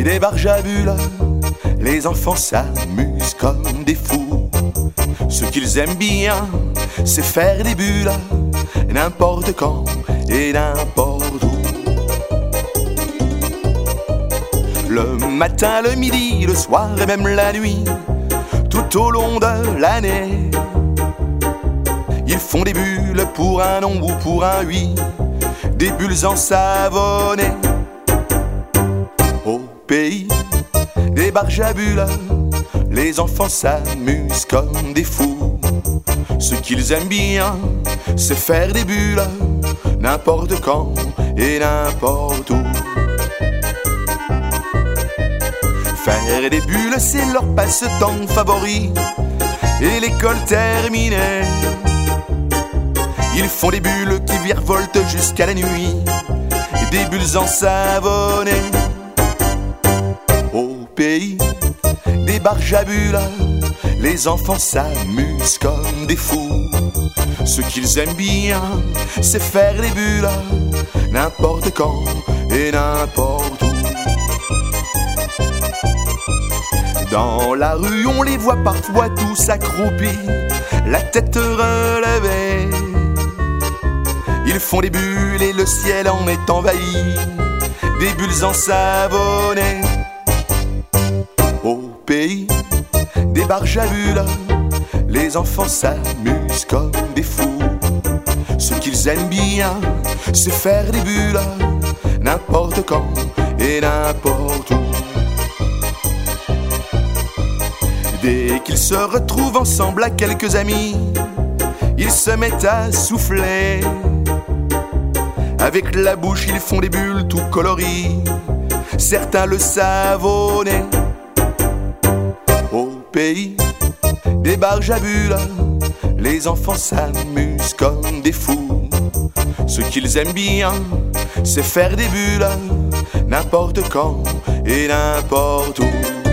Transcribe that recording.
des barges à bulles, les enfants s'amusent comme des fous. Ce qu'ils aiment bien, c'est faire des bulles, n'importe quand et n'importe où. Le matin, le midi, le soir et même la nuit, tout au long de l'année, ils font des bulles pour un non ou pour un oui, des bulles ensavonnées. Au pays des barges à bulles, les enfants s'amusent comme des fous. Ce qu'ils aiment bien, c'est faire des bulles, n'importe quand et n'importe où. Faire des bulles, c'est leur passe-temps favori. Et l'école terminée, ils font des bulles qui virevoltent jusqu'à la nuit, des bulles ensavonnées. Au pays des barges à bulles, les enfants s'amusent comme des fous. Ce qu'ils aiment bien, c'est faire des bulles, n'importe quand et n'importe où. Dans la rue, on les voit parfois tous accroupis, la tête relevée. Ils font des bulles et le ciel en est envahi, des bulles ensavonnées. Au pays des barges à bulles, les enfants s'amusent comme des fous. Ce qu'ils aiment bien, c'est faire des bulles, n'importe quand et n'importe où. Dès qu'ils se retrouvent ensemble à quelques amis, ils se mettent à souffler. Avec la bouche, ils font des bulles tout coloris, certains le savonnaient. Au pays des barges à bulles, les enfants s'amusent comme des fous. Ce qu'ils aiment bien, c'est faire des bulles, n'importe quand et n'importe où.